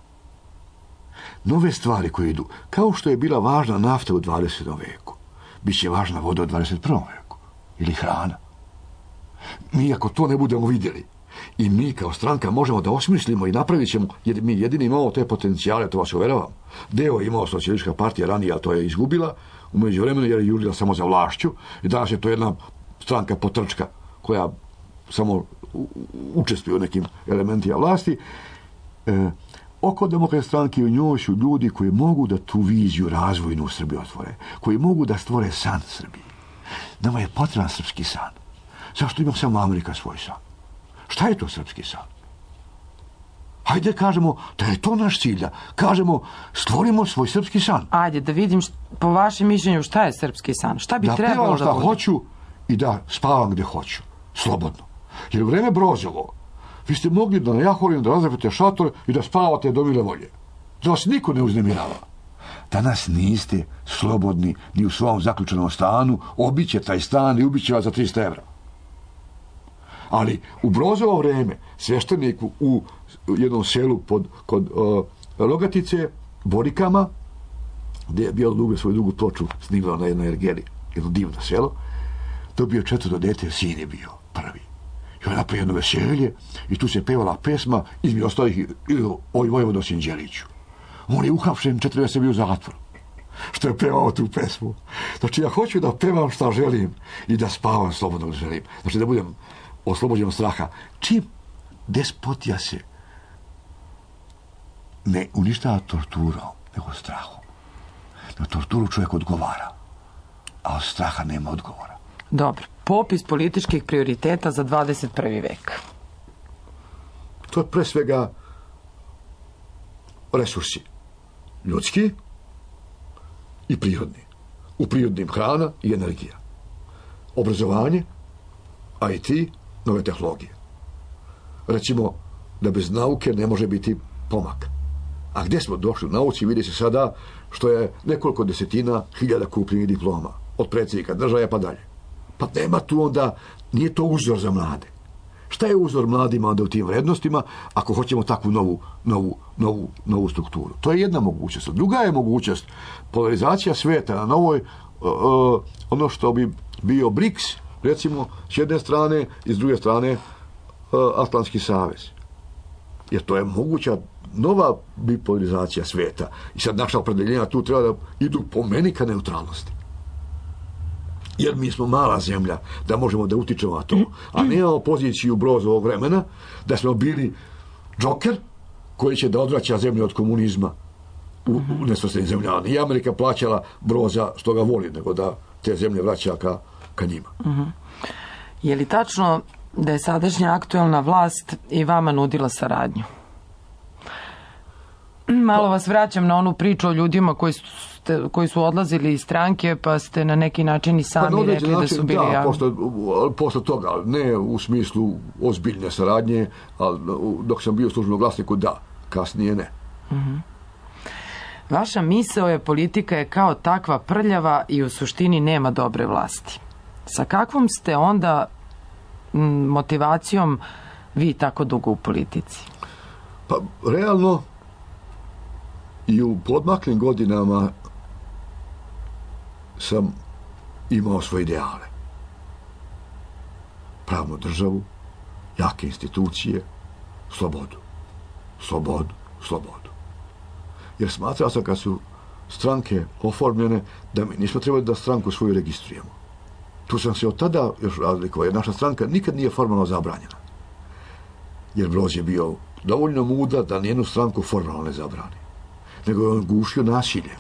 Nove stvari koje idu, kao što je bila važna nafta u 20. veku, bit će važna voda u 21. veku. Ili hrana. Mi ako to ne budemo vidjeli, i mi kao stranka možemo da osmislimo i napravit ćemo, jer mi jedini imamo te potencijale, to vas uveravam. Deo je imao socijalistička partija ranije, ali to je izgubila, u međuvremenu jer je južila samo za vlašću, i danas je to jedna stranka potrčka koja samo učestvuje u nekim elementima vlasti. Oko Demokratske stranke u njoj su ljudi koji mogu da tu viziju razvojnu u Srbiji otvore, koji mogu da stvore san Srbiji. Nama je potreban srpski san. Zašto ima samo Amerika svoj san? Šta je to srpski san? Hajde kažemo da je to naš cilj. Kažemo, stvorimo svoj srpski san. Ajde, da vidim po vašem mišljenju šta je srpski san. Šta bi trebalo da bude? Da pevam šta hoću i da spavam gde hoću. Slobodno. Jer u vreme Brozovo, vi ste mogli da na Jahorinu da razrepete šator i da spavate do mile volje. Da vas niko ne uznemirava. Danas niste slobodni ni u svom zaključenom stanu, obiće taj stan i ubiće vas za 300 evra. Ali u Brozovo vreme svešteniku u jednom selu kod Rogatice, Borikama, gdje je bio svoju dugu toču snimao na jednoj ergeli, jedno divno selo, dobio 4. dete, sin je bio prvi. I on napravio jedno veselje i tu se pevala pesma, između ostalih Oj Vojvodo Sinđeliću. On je uhapšen, 4 mjeseca bio u zatvoru. Što je pevao tu pesmu. Znači, ja hoću da pevam šta želim i da spavam slobodno želim. Znači, da budem oslobođen od straha. Čim despotija se ne uništava torturom, nego strahom. Na torturu čovjek odgovara, a od straha nema odgovora. Dobro. Popis političkih prioriteta za 21. vek. To je pre svega resursi. Ljudski i prirodni. U prirodnim hrana i energija. Obrazovanje, IT, nove tehnologije. Recimo da bez nauke ne može biti pomak. A gdje smo došli u nauci, vidi se sada što je nekoliko desetina hiljada kupljenih diploma. Od predsjednika države pa dalje. Pa nema tu onda, nije to uzor za mlade. Šta je uzor mladima onda u tim vrednostima ako hoćemo takvu novu strukturu? To je jedna mogućnost. Druga je mogućnost polarizacija sveta na novoj, ono što bi bio BRICS, recimo, s jedne strane i s druge strane Atlantski savez. Jer to je moguća nova bipolarizacija sveta. I sad naša opredeljenja tu treba da idu po meni ka neutralnosti. Jer mi smo mala zemlja da možemo da utičemo na to. A nemamo poziciju Brozovog vremena da smo bili džoker koji će da odvraća zemlju od komunizma u nesvrstanim zemljama. I Amerika plaćala Broza što ga voli, nego da te zemlje vraća ka njima. Je li tačno da je sadašnja aktuelna vlast i vama nudila saradnju? Malo vas vraćam na onu priču o ljudima koji su odlazili iz stranke, pa ste na neki način i sami rekli da su bili javni. Posle toga, ne u smislu ozbiljne saradnje, ali dok sam bio u službenom glasniku, da, kasnije ne. Vaša misao je politika je kao takva prljava i u suštini nema dobre vlasti. Sa kakvom ste onda motivacijom vi tako dugo u politici? Pa, realno, i u podmaklim godinama sam imao svoje ideale. Pravnu državu, jake institucije, slobodu. Slobodu. Jer smatrao sam kad su stranke oformljene da mi nismo trebali da stranku svoju registrujemo. Tu sam se od tada još razlikovao, jer naša stranka nikad nije formalno zabranjena. Jer Broz je bio dovoljno mudar da nijednu stranku formalno ne zabrani. Nego je on gušio nasilje.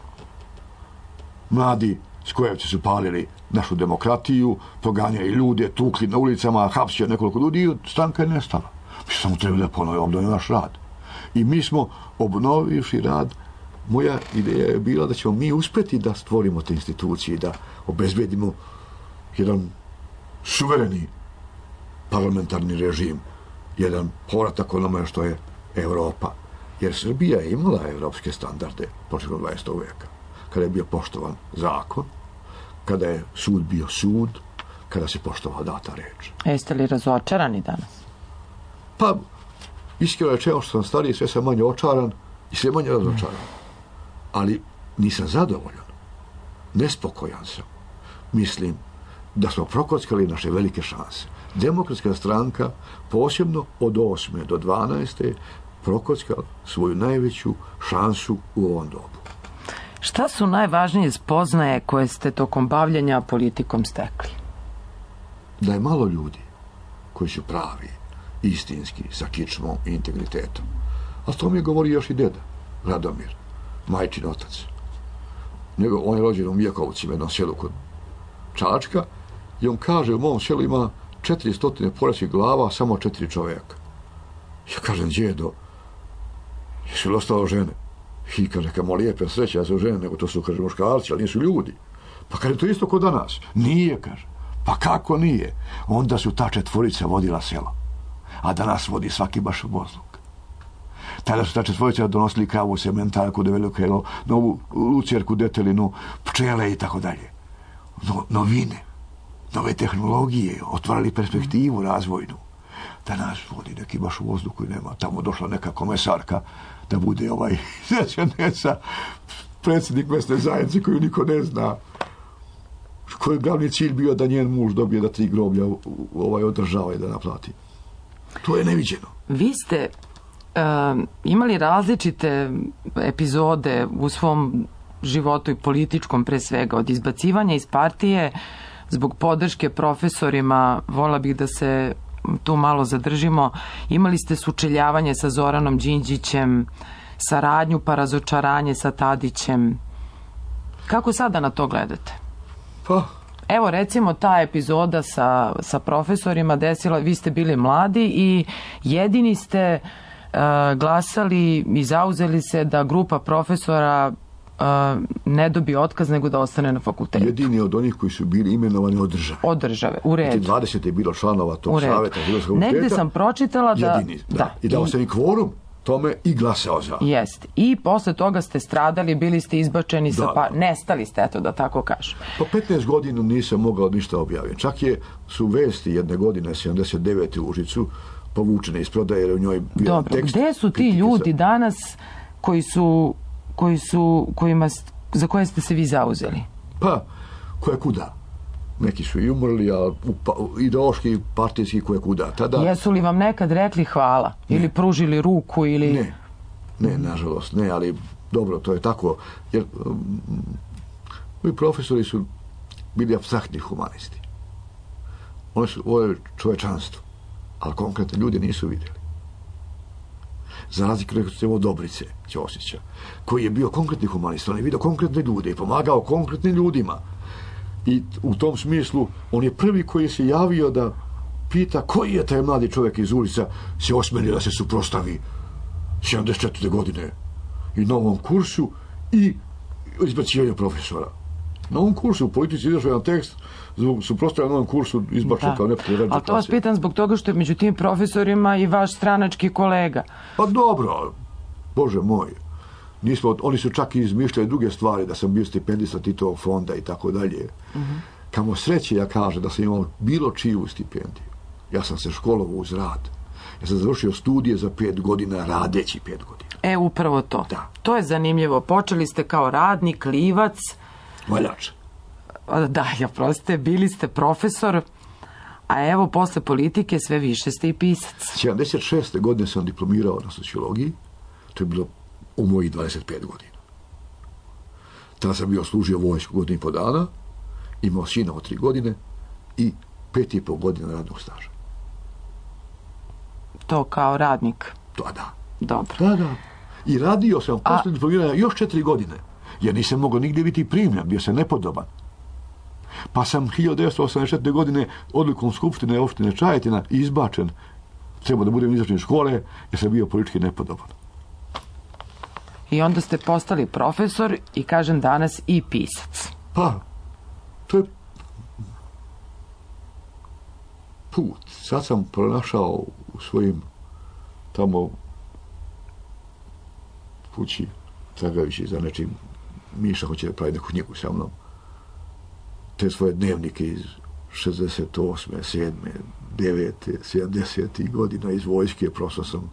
Mladi skojevci su palili našu demokratiju, proganjali ljude, tukli na ulicama, hapsio nekoliko ljudi i stranka je nestala. Mi smo trebali da ponovo obnovimo naš rad. I mi smo, obnovivši rad, moja ideja je bila da ćemo mi uspjeti da stvorimo te institucije, da obezbedimo jedan suvereni parlamentarni režim, jedan povratak onome što je Evropa. Jer Srbija je imala evropske standarde početkom 20. veka. Kada je bio poštovan zakon, kada je sud bio sud, kada se poštovala data reč. Jeste li razočarani danas? Pa, iskreno rečeno što sam stariji, sve sam manje očaran i sve manje razočaran. Ali nisam zadovoljan. Nespokojan sam. Mislim da smo prokockali naše velike šanse. Demokratska stranka, posebno od 8. do 12. prokockala svoju najveću šansu u ovom dobu. Šta su najvažnije spoznaje koje ste tokom bavljenja politikom stekli? Da je malo ljudi koji su pravi, istinski, sa kičmom i integritetom. A to mi je govori još i deda, Radomir, majčin otac. On je rođen u Mijakovcima, jednom selu kod Čačka, i on kaže, u mom selu ima 400 porećih glava, samo 4 čovjeka. Ja kažem, djedo, jesu li ostalo žene? I kaže, kamo lijepe sreće da su žene, nego to su, kaže, muškarci, ali nisu ljudi. Pa kaže, to isto kod danas. Nije, kaže. Pa kako nije? Onda su ta 4 vodila selo. A danas vodi svaki baš vozluk. Tada su ta 4 donosili kravu, sementarku, develokrelo, novu lucerku, detelinu, pčele i tako dalje. Novine, nove tehnologije, otvarali perspektivu razvojnu. Danas vodi neki baš u vozduku i nema. Tamo došla neka komesarka da bude SNS-a, predsjednik mesne zajednice koju niko ne zna. Koji je glavni cilj bio da njen muž dobije da 3 groblja održava i da naplati. To je neviđeno. Vi ste imali različite epizode u svom životu i političkom pre svega, od izbacivanja iz partije zbog podrške profesorima, vola bih da se tu malo zadržimo. Imali ste sučeljavanje sa Zoranom Đinđićem, saradnju pa razočaranje sa Tadićem. Kako sada na to gledate? Pa, evo recimo ta epizoda sa profesorima desila, vi ste bili mladi i jedini ste glasali i zauzeli se da grupa profesora ne dobije otkaz nego da ostane na fakultetu. Jedini od onih koji su bili imenovani od države. Od države, u redu. 20 je bilo članova tog savjeta. Negde sam pročitala da... Jedini, da. I dao sam i kvorum tome i glasao za. Jest. I posle toga ste stradali, bili ste izbačeni nestali ste, eto da tako kažem. Po 15 godina nisam mogao ništa objaviti. Čak su vesti jedne godine, 79. u Užicu, povučene iz prodaje, jer u njoj bio dobro, tekst. Gde su ti ljudi danas za koje ste se vi zauzeli? Pa, koje kuda. Neki su i umrli, a ideološki, partijski koje kuda. Tada... Jesu li vam nekad rekli hvala? Ne. Ili pružili ruku? Ili... Ne, nažalost, ne, ali dobro, to je tako. Jer ovi profesori su bili apstraktni humanisti. Ovo je čovečanstvo, ali konkretne ljudi nisu vidjeli. Za razliku recimo Dobrice Ćosića, koji je bio konkretni humanist, on je vidio konkretne ljude i pomagao konkretnim ljudima. I u tom smislu on je prvi koji se javio da pita koji je taj mladi čovjek iz ulica se osmelio da se suprostavi 74. godine i novom kursu i izbacivanju profesora. Na ovom kursu u politici izašao jedan tekst zbog suprotstavljanja novom kursu izbačen kao neprijatelj. Ali to vas pitam zbog toga što je među tim profesorima i vaš stranački kolega. Pa dobro, Bože moj. Oni su čak i izmišljali druge stvari, da sam bio stipendista Titovog fonda i tako dalje. Kamo sreće, ja kažem, da sam imao bilo čiju stipendiju. Ja sam se školovao uz rad. Ja sam završio studije za 5 godina, radeći 5 godina. Upravo to. Da. To je zanimljivo. Počeli ste kao radnik, livac. Valjač. Da, oprostite, bili ste profesor, a evo posle politike sve više ste i pisac. 76. godine sam diplomirao na sociologiji, to je bilo u mojih 25 godina. Tada sam bio služio vojsku godinu i po dana, imao sina od 3 godine i 5,5 godina radnog staža. To kao radnik? Da. Dobro. Da. I radio sam posle diplomiranja još 4 godine, jer nisam mogao nigdje biti primljen, bio sam nepodoban. Pa sam 1984. godine odlukom Skupštine opštine Čajetina izbačen. Trebao da budem izbačen iz škole, jer sam bio politički nepodoban. I onda ste postali profesor i, kažem, danas i pisac. Pa, to je put. Sad sam pronašao u svojim tamo kući, tragajući za nečim. Miša hoće da pravi neku knjigu sa mnom. Te svoje dnevnike iz 68. 7. 9. 70. godina iz vojske, prosto sam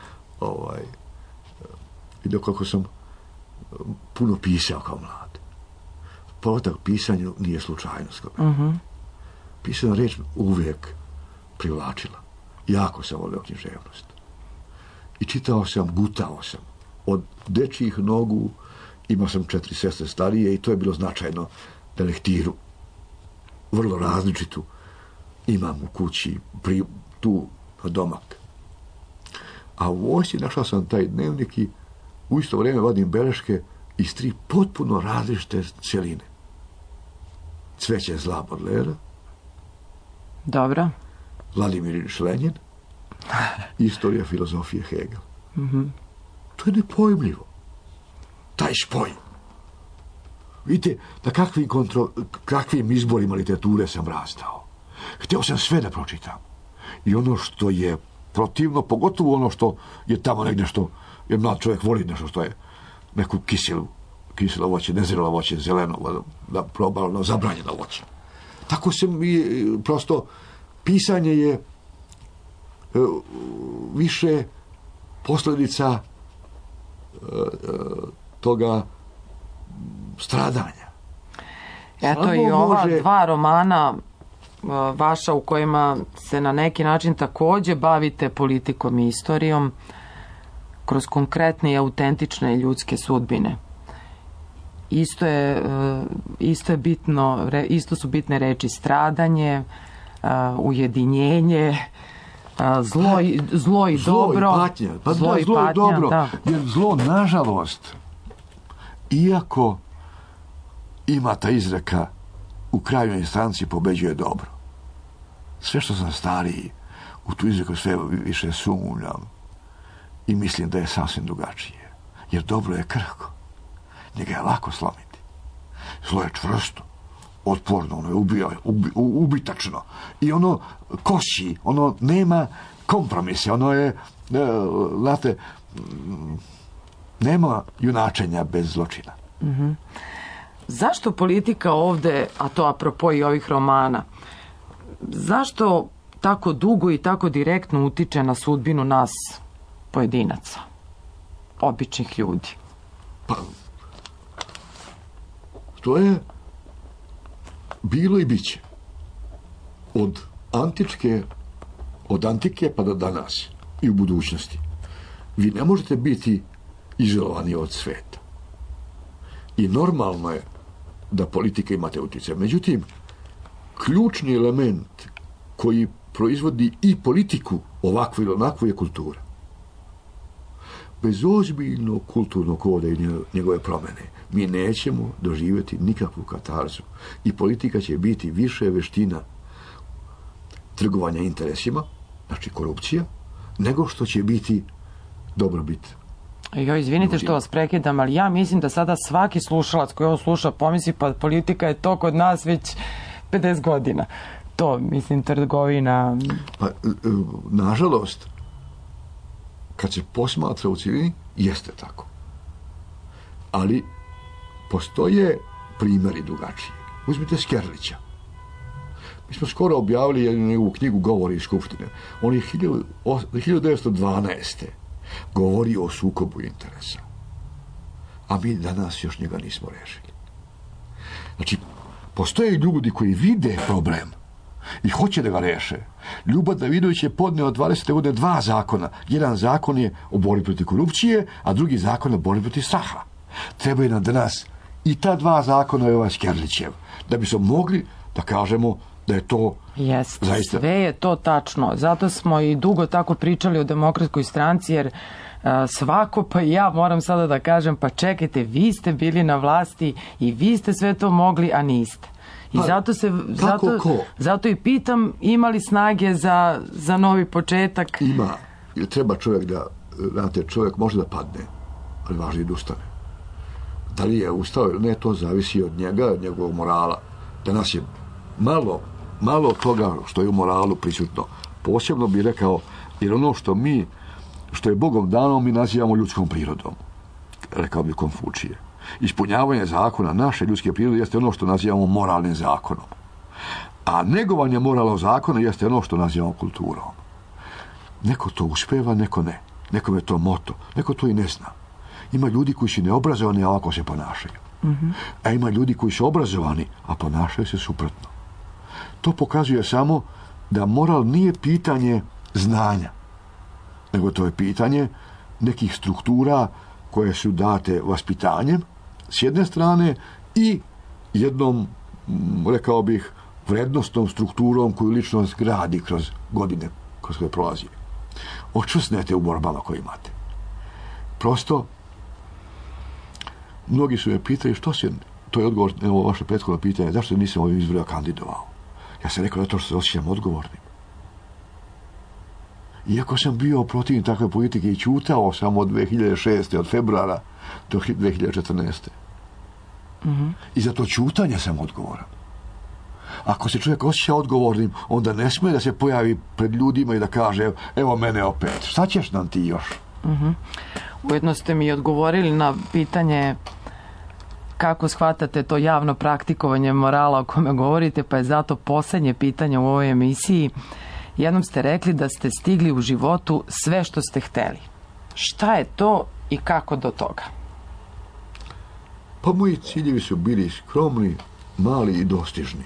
vidio kako sam puno pisao kao mlad. Povratak pisanju nije slučajnost. Pisana reč uvijek privlačila. Jako sam volio književnost. I čitao sam, gutao sam. Od dečjih nogu imao sam 4 sestre starije i to je bilo značajno da lektiru vrlo različitu imam u kući, tu na domak. A u vojsci našao sam taj dnevnik i u isto vrijeme vadim beleške iz 3 potpuno različite cjeline. Cveće zla Bodlera. Dobro. Vladimir Ilić Lenin. Istorija filozofije Hegel. To je nepojmljivo. Taj špoj. Vidite, na kakvim izborima literature sam rastao. Htio sam sve da pročitam. I ono što je protivno, pogotovo ono što je tamo negdje što, jer mlad čovjek voli nešto što je neku kiselo voće, nezrelo voće, zeleno, da probalo, zabranjeno voće. Tako sam i prosto, pisanje je više posljedica toga stradanja. Eto i ova 2 romana vaša u kojima se na neki način također bavite politikom i istorijom kroz konkretne i autentične ljudske sudbine. Isto su bitne reči stradanje, ujedinjenje, zlo i dobro. Patnja. Zlo i dobro. Da. Jer zlo, nažalost, iako ima ta izreka u krajnjoj instanci pobeđuje dobro. Sve što sam stariji, u tu izreku sve više sumnjam i mislim da je sasvim drugačije. Jer dobro je krhko. Njega je lako slomiti. Zlo je čvrsto, otporno, ono je ubitačno. I ono kosi, ono nema kompromise, ono je, znate, nema junačenja bez zločina. Zašto politika ovde, a to apropo i ovih romana, zašto tako dugo i tako direktno utiče na sudbinu nas pojedinaca, običnih ljudi? Pa, to je bilo i biće. Od antike pa do danas i u budućnosti. Vi ne možete biti izolovani od sveta. I normalno je da politika imate utjecaj. Međutim, ključni element koji proizvodi i politiku ovakvu ili onakvu je kultura. Bez ozbiljnog kulturnog koda i njegove promjene mi nećemo doživjeti nikakvu katarzu. I politika će biti više veština trgovanja interesima, znači korupcija, nego što će biti dobrobit. Izvinite što vas prekidam, ali ja mislim da sada svaki slušalac koji ovo sluša pomisli pa politika je to kod nas već 50 godina. To, mislim, trgovina... Pa, nažalost, kad se posmatra u cjelini, jeste tako. Ali postoje primjeri drugačiji. Uzmite Skerlića. Mi smo skoro objavili njegovu knjigu Govori iz Skupštine. On je 1912. govori o sukobu interesa. A mi danas još njega nismo rešili. Znači, postoje ljudi koji vide problem i hoće da ga reše. Ljuba Davidović je podneo 20. godine 2 zakona. Jedan zakon je o borbi protiv korupcije, a drugi zakon je o borbi protiv straha. Trebaju nam danas i ta 2 zakona je ovaj Skerlićev, da bi smo mogli da kažemo da je to zaista... Sve je to tačno. Zato smo i dugo tako pričali o Demokratskoj stranci, jer svako, pa i ja moram sada da kažem, pa čekajte, vi ste bili na vlasti i vi ste sve to mogli, a niste. I zato i pitam, ima li snage za novi početak? Ima. Treba čovjek da, znate, čovjek može da padne, ali važno je da ustane. Da li je ustao ili ne, to zavisi od njega, od njegovog morala. Danas je malo toga što je u moralu prisutno. Posebno bih rekao, jer ono što je Bogom dano, mi nazivamo ljudskom prirodom. Rekao bi Konfučije. Ispunjavanje zakona naše ljudske prirode jeste ono što nazivamo moralnim zakonom. A negovanje moralnog zakona jeste ono što nazivamo kulturom. Neko to uspeva, neko ne. Nekom je to moto, neko to i ne zna. Ima ljudi koji su neobrazovani, a ovako se ponašaju. A ima ljudi koji su obrazovani, a ponašaju se suprotno. To pokazuje samo da moral nije pitanje znanja, nego to je pitanje nekih struktura koje su date vaspitanjem s jedne strane i jednom, rekao bih, vrednostnom strukturom koju ličnost gradi kroz godine kroz koje prolazi. Očvrsnete u borbama koje imate. Prosto, mnogi su me pitali to je odgovor na ovo vaše prethodno pitanje, zašto nisam ovim izborima kandidovao. Ja sam rekao zato što se osjećam odgovornim. Iako sam bio protivnik takve politike i ćutao samo od 2006. od februara do 2014. I za to ćutanje sam odgovoran. Ako se čovjek osjeća odgovornim, onda ne smije da se pojavi pred ljudima i da kaže evo mene opet, šta ćeš nam ti još? Ujedno ste mi odgovorili na pitanje kako shvatate to javno praktikovanje morala o kome govorite, pa je zato posljednje pitanje u ovoj emisiji. Jednom ste rekli da ste stigli u životu sve što ste hteli. Šta je to i kako do toga? Pa moji ciljevi su bili skromni, mali i dostižni.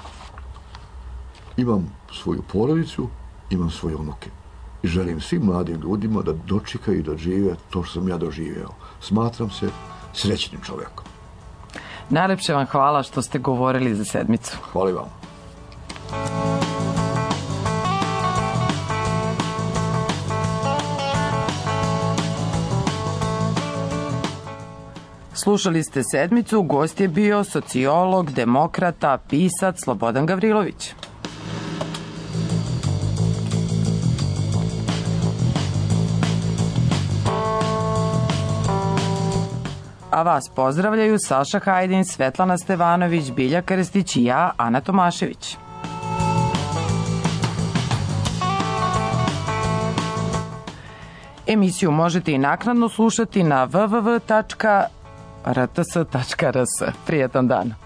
Imam svoju porodicu, imam svoje unuke. I želim svim mladim ljudima da dočekaju i da žive to što sam ja doživeo. Smatram se srećnim čovjekom. Najlepše vam hvala što ste govorili za Sedmicu. Hvala vam. Slušali ste Sedmicu, gost je bio sociolog, demokrata, pisac Slobodan Gavrilović. A vas pozdravljaju Saša Hajdin, Svetlana Stevanović, Bilja Krstić i ja, Ana Tomašević. Emisiju možete i naknadno slušati na www.rts.rs. Prijetan dan.